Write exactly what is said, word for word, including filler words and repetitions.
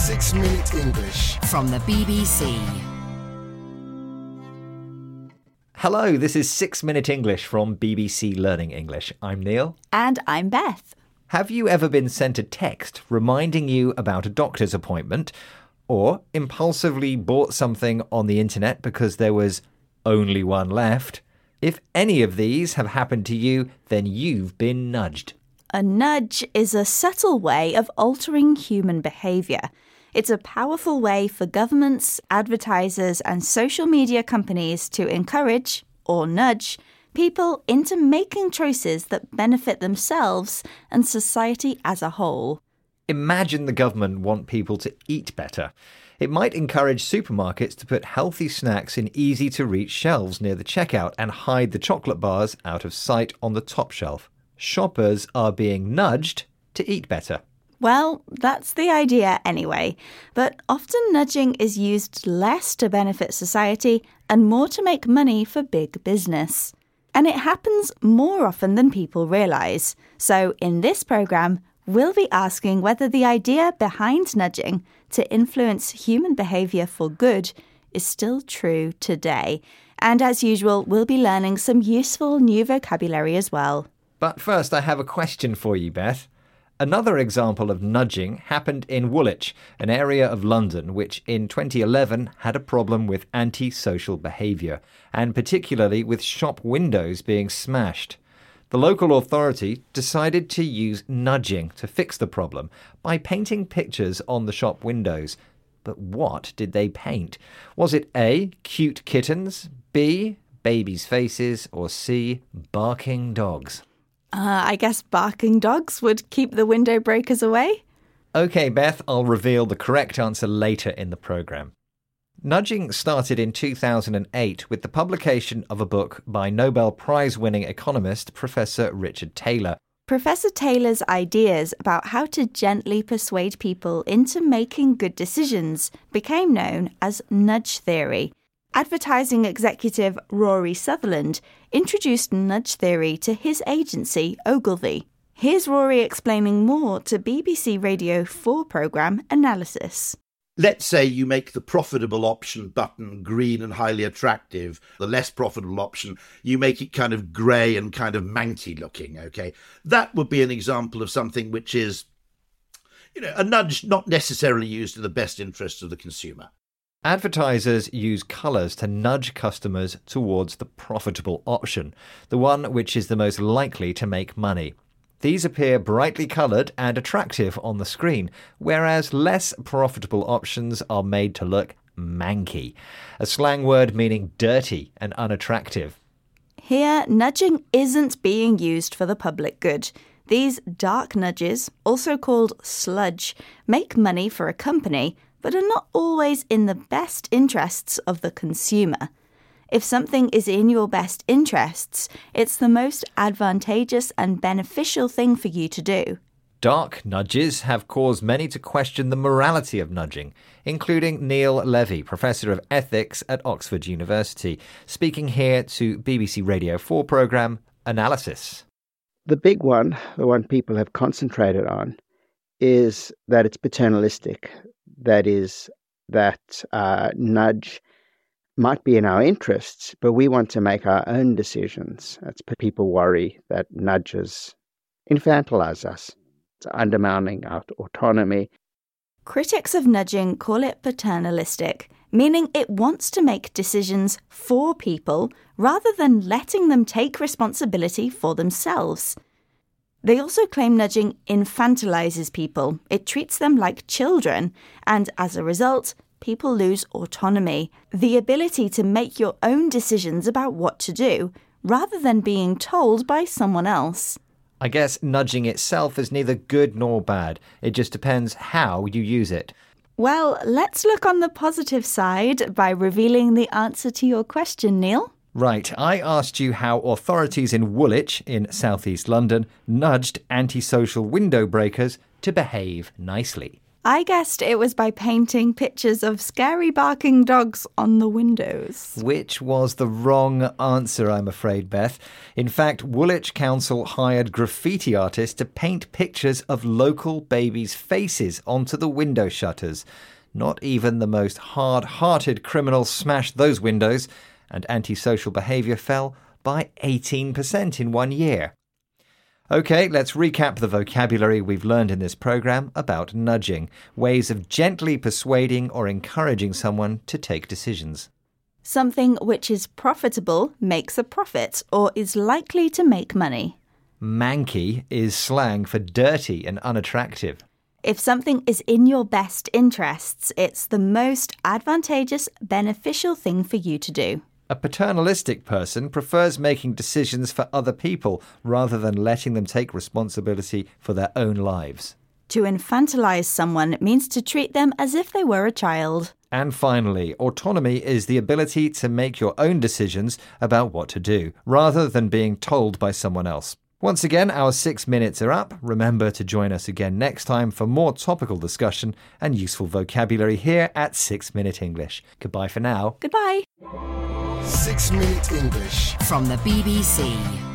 Six Minute English from the B B C. Hello, this is Six Minute English from B B C Learning English. I'm Neil. And I'm Beth. Have you ever been sent a text reminding you about a doctor's appointment, or impulsively bought something on the internet because there was only one left? If any of these have happened to you, then you've been nudged. A nudge is a subtle way of altering human behaviour. It's a powerful way for governments, advertisers and social media companies to encourage, or nudge, people into making choices that benefit themselves and society as a whole. Imagine the government want people to eat better. It might encourage supermarkets to put healthy snacks in easy-to-reach shelves near the checkout and hide the chocolate bars out of sight on the top shelf. Shoppers are being nudged to eat better. Well, that's the idea anyway, but often nudging is used less to benefit society and more to make money for big business. And it happens more often than people realise. So in this programme, we'll be asking whether the idea behind nudging to influence human behaviour for good is still true today. And as usual, we'll be learning some useful new vocabulary as well. But first, I have a question for you, Beth. Another example of nudging happened in Woolwich, an area of London which in twenty eleven had a problem with antisocial behaviour, and particularly with shop windows being smashed. The local authority decided to use nudging to fix the problem by painting pictures on the shop windows. But what did they paint? Was it A, cute kittens, B, babies' faces, or C, barking dogs? Uh, I guess barking dogs would keep the window breakers away. OK, Beth, I'll reveal the correct answer later in the programme. Nudging started in two thousand eight with the publication of a book by Nobel Prize-winning economist Professor Richard Taylor. Professor Taylor's ideas about how to gently persuade people into making good decisions became known as nudge theory. Advertising executive Rory Sutherland introduced nudge theory to his agency, Ogilvy. Here's Rory explaining more to B B C Radio four programme Analysis. Let's say you make the profitable option button green and highly attractive. The less profitable option, you make it kind of grey and kind of manky looking, OK? That would be an example of something which is, you know, a nudge not necessarily used in the best interests of the consumer. Advertisers use colours to nudge customers towards the profitable option, the one which is the most likely to make money. These appear brightly coloured and attractive on the screen, whereas less profitable options are made to look manky, a slang word meaning dirty and unattractive. Here, nudging isn't being used for the public good. These dark nudges, also called sludge, make money for a company, but are not always in the best interests of the consumer. If something is in your best interests, it's the most advantageous and beneficial thing for you to do. Dark nudges have caused many to question the morality of nudging, including Neil Levy, Professor of Ethics at Oxford University, speaking here to B B C Radio four programme Analysis. The big one, the one people have concentrated on, is that it's paternalistic. That is, that uh, nudge might be in our interests, but we want to make our own decisions. That's people worry that nudges infantilize us. It's undermining our autonomy. Critics of nudging call it paternalistic, meaning it wants to make decisions for people rather than letting them take responsibility for themselves. They also claim nudging infantilizes people. It treats them like children, and as a result, people lose autonomy, the ability to make your own decisions about what to do, rather than being told by someone else. I guess nudging itself is neither good nor bad. It just depends how you use it. Well, let's look on the positive side by revealing the answer to your question, Neil. Right, I asked you how authorities in Woolwich, in southeast London, nudged antisocial window breakers to behave nicely. I guessed it was by painting pictures of scary barking dogs on the windows. Which was the wrong answer, I'm afraid, Beth. In fact, Woolwich Council hired graffiti artists to paint pictures of local babies' faces onto the window shutters. Not even the most hard-hearted criminals smashed those windows, and antisocial behaviour fell by eighteen percent in one year. OK, let's recap the vocabulary we've learned in this programme about nudging, ways of gently persuading or encouraging someone to take decisions. Something which is profitable makes a profit or is likely to make money. Manky is slang for dirty and unattractive. If something is in your best interests, it's the most advantageous, beneficial thing for you to do. A paternalistic person prefers making decisions for other people rather than letting them take responsibility for their own lives. To infantilize someone means to treat them as if they were a child. And finally, autonomy is the ability to make your own decisions about what to do, rather than being told by someone else. Once again, our six minutes are up. Remember to join us again next time for more topical discussion and useful vocabulary here at Six Minute English. Goodbye for now. Goodbye. Six Minute English from the B B C.